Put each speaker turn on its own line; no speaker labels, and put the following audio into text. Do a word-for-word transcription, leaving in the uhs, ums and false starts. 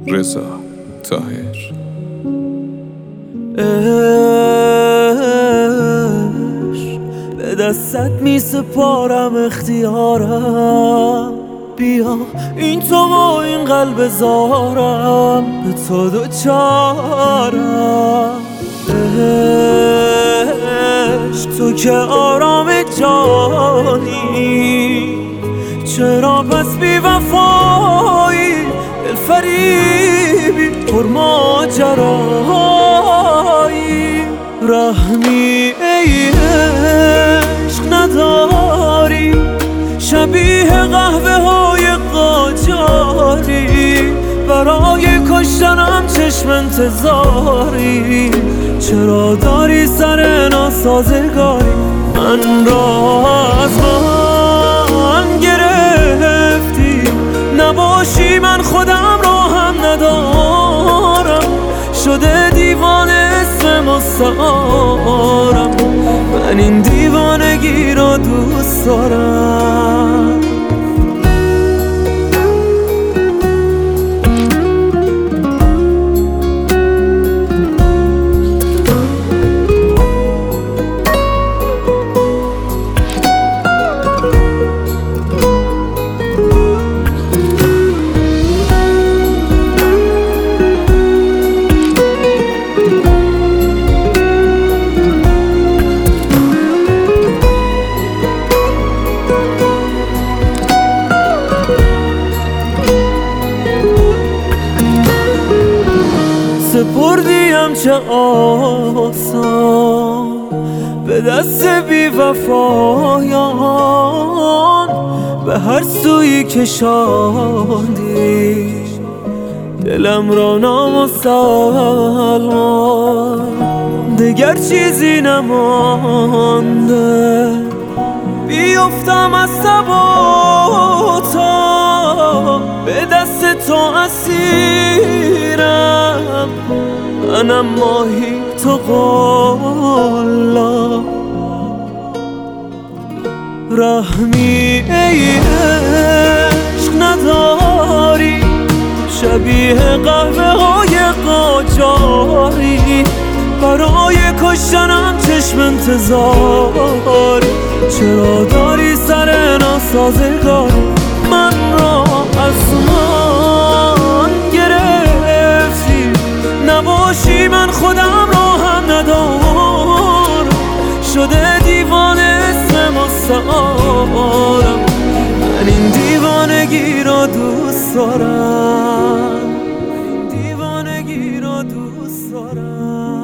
رضا طاهر.
عشق به دستت می سپارم اختیارم، بیا این تو و این قلب زارم به تو دوچارم. عشق تو که آرام جانی، چرا پس بی وفایی دلفریبی پر ماجرایی؟ رحمی ای عشق نداری، شبیه قهوه های قاجاری، برای کشتنم چشم انتظاری. چرا داری سر ناسازگاری من را از من گرفتی؟ نباشی من خودم را هم ندارم، شده دیوانه اسم مستعارم. من این دیوانگی را دوست دارم. سپردیم چه آسان به دست بی وفایان، به هر سوی کشاندی دلم را نامسلمان. دگر چیزی نمانده، بیفتم از ثباتا، به دست تو اسیرم منم ماهی تو قلا. رحمی ای عشق نداری، شبیه قهوه های قاجاری، برای کشتنم چشم انتظاری. چرا داری سر ناسازگاری من را از من گرفتی؟ نباشی من خودم را هم ندارم، شده دیوانه اسم مستعارم. من این دیوانگی را دوست دارم، این دیوانگی را دوست دارم.